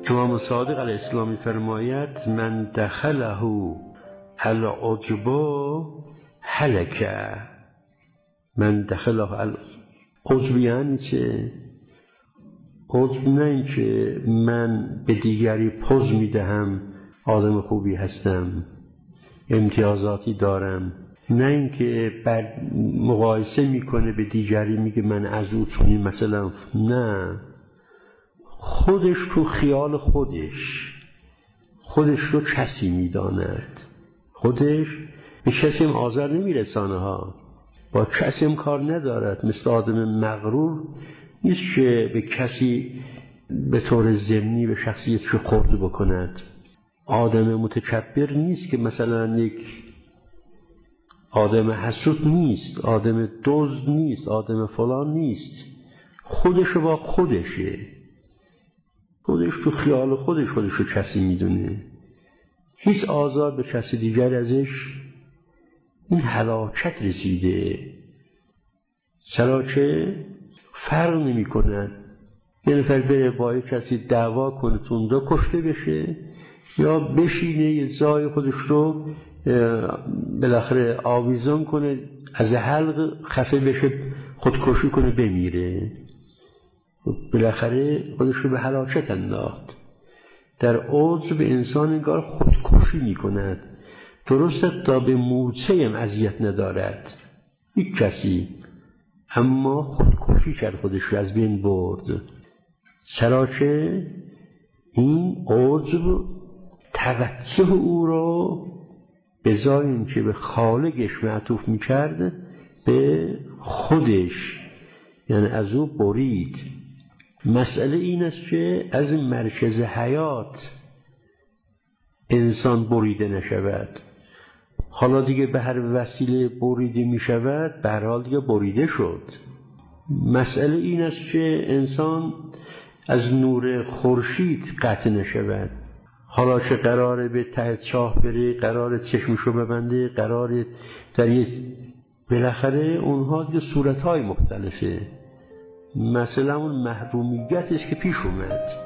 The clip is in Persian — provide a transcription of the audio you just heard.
امام صادق علیه السلام می‌فرماید من دخله العجب هلک. من دخله العجب یعنی چه؟ عجب نه این که من به دیگری پوز میدهم آدم خوبی هستم، امتیازاتی دارم، نه این که بعد مقایسه میکنه به دیگری میگه من از او چونی مثلا، نه، خودش تو خیال خودش رو کسی میداند، خودش به کسی هم آزار نمیرسانه ها، با کسی هم کار ندارد، مثل آدم مغرور نیست که به کسی به طور ضمنی به شخصیتش خورد بکند. آدم متکبر نیست که مثلا یک آدم حسود نیست، آدم دزد نیست، آدم فلان نیست، خودش با خودشه، خودش تو خیال خودش رو کسی میدونه، هیچ آزار به کسی دیگر ازش این هلاکت رسیده. چرا که فرق نمی کند یه نفر بره با کسی دعوا کنه توندا کشته بشه یا بشینه یه جای خودش رو بالاخره آویزان کنه از حلق خفه بشه خودکشی کنه بمیره، بالاخره خودش رو به هلاکت انداخت. در عجب به انسان انگار خودکشی می کند، درسته تا به موچه هم اذیت ندارد یک کسی، اما خودکشی کرد، خودش رو از بین برد. چرا که این عجب توجه او رو به جای اینکه به خالقش معطوف میکرد به خودش، یعنی از او برید. مسئله این است که از مرکز حیات انسان بریده نشود، حالا دیگه به هر وسیله بریده می شود، به هر حال دیگه بریده شد. مسئله این است که انسان از نور خورشید قطع نشود، حالا که قراره به ته چاه بره، قراره چشمشو ببنده، قراره در یک بالاخره اونها دیگه صورتهای مختلفه. مثلا اون محرومیت است که پیش اومد.